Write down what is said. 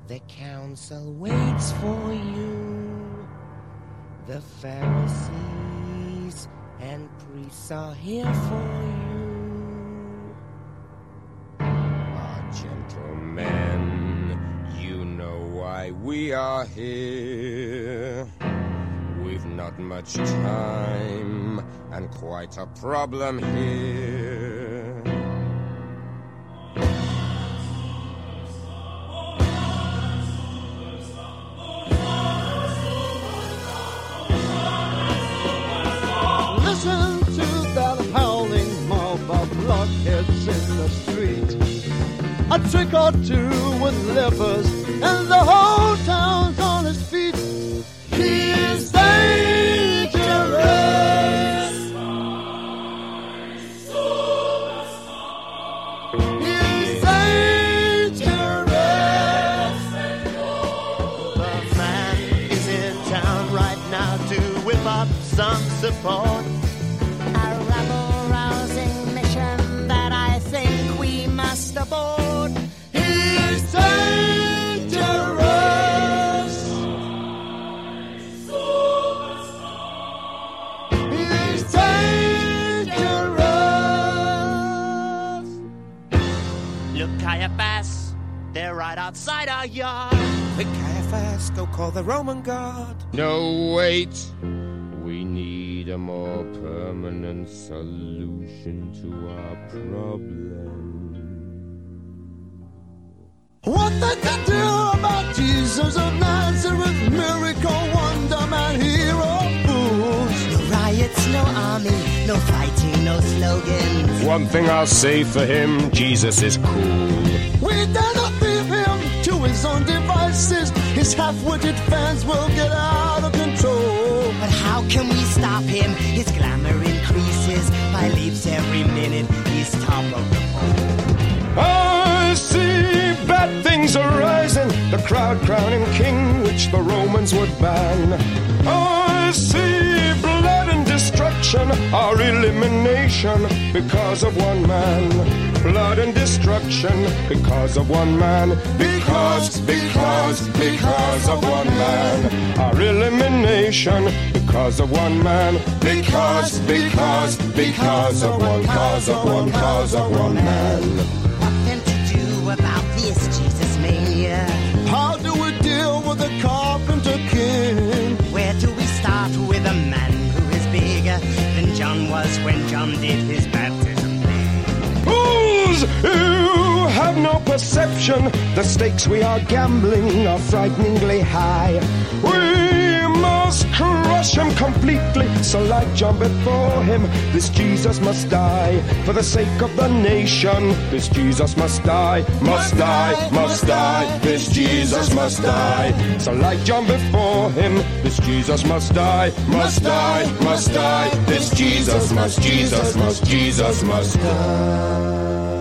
The council waits for you. The Pharisees and priests are here for you. Ah, gentlemen, you know why we are here. We've not much time and quite a problem here. Listen to that howling mob of blockheads in the street. A trick or two with lepers, and the whole town's on its feet. He's dangerous. He's dangerous. The man is in town right now to whip up some support. A rabble-rousing mission that I think we must abort. He's dangerous. He's dangerous. Look, Caiaphas, they're right outside our yard. Quick, Caiaphas, go call the Roman guard. No, wait. We need a more permanent solution to our problem. What they can do about Jesus of Nazareth, miracle, wonder man, hero, fools. No riots, no army, no fighting, no slogans. One thing I'll say for him, Jesus is cool. We dare not leave him to his own devices. His half-witted fans will get out of control. But how can we stop him? His glamour increases by leaps every minute. He's top of the pole. I see bad things arising, the crowd crowning king which the Romans would ban. I see blood and destruction, our elimination because of one man. Blood and destruction because of one man. Because of one man. Our elimination because of one man. Because of one man. What then to do about this Jesus mania? How do we deal with the carpenter king? Where do we start with a man who is bigger than John was when John did his baptism? Fools who have no perception, the stakes we are gambling are frighteningly high. We must crush him completely, so like John before him, this Jesus must die. For the sake of the nation, this Jesus must die, must die, must die, this Jesus must die. So like John before him, this Jesus must die, must die, must die, this Jesus must die.